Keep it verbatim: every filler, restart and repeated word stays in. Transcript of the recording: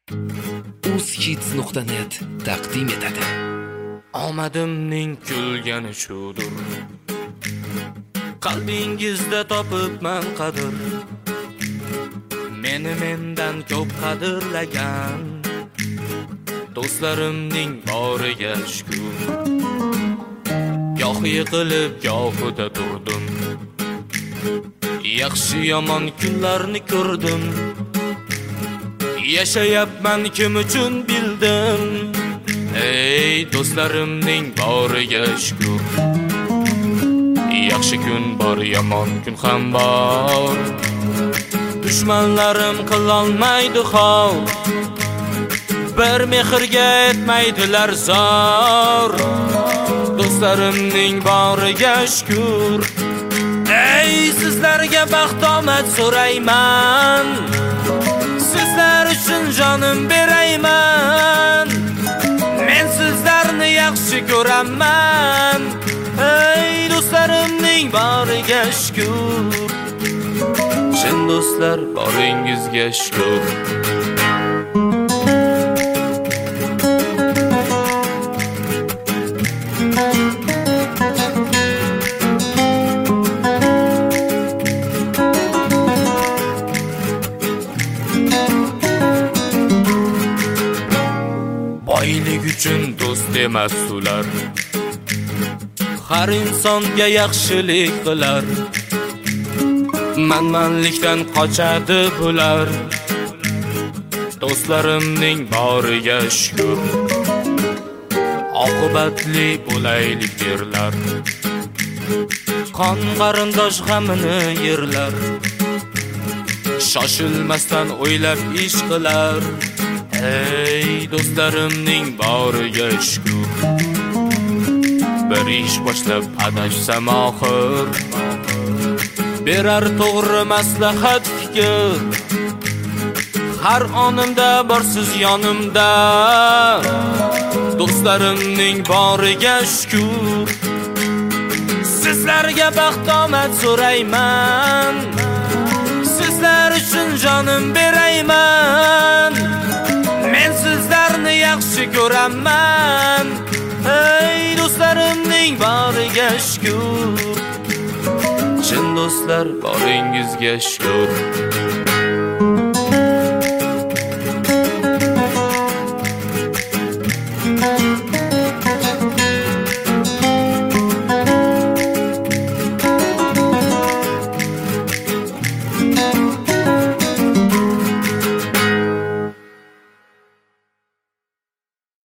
uzhits nuqta net taqdim etadi. Omadimning kulgani shudur, qalbingizda topibman qadr. Meni mendan ko'p qadrlagan do'stlarimning boriga shukr. Goh yiqilib, gohida turdim, yaxshi yomon kunlarni ko'rdim. Yashayapman kim uchun bildim, ey do'stlarimning boriga shukr. Yaxshi kun bor, yomon kun ham bor. Dushmanlarim qilolmaydi xor, bir mehrga etmaydilar zor. Do'stlarimning boriga shukr. Ey sizlarga baxt omad so'rayman, sizlar uchun jonim berayman. Men sizlarni yaxshi ko'raman, ey do'stlarimning boriga shukr. Chin do'stlar boringizga shukr. Boylik uchun do'st emas ular, har insonga yaxshilik qilar. Manmanlikdan qochadi bular, do'stlarimning boriga shukr. Oqibatli bo'laylik derlar, qon qarindosh g'amini yerlar. Shoshilmasdan o'ylab ish qilar, ey do'stlarimning boriga shukr. Bir ish boshlab adashsam oxir, berar to'g'ri maslahat fikr. Har onimda borsiz yonimda, do'stlarimning boriga shukr. Sizlarga baxt omad so'rayman, sizlar uchun jonim berayman. Men sizlarni yaxshi ko'raman, ey do'stlarimning boriga shukr. Chin do'stlar boringizga shukr.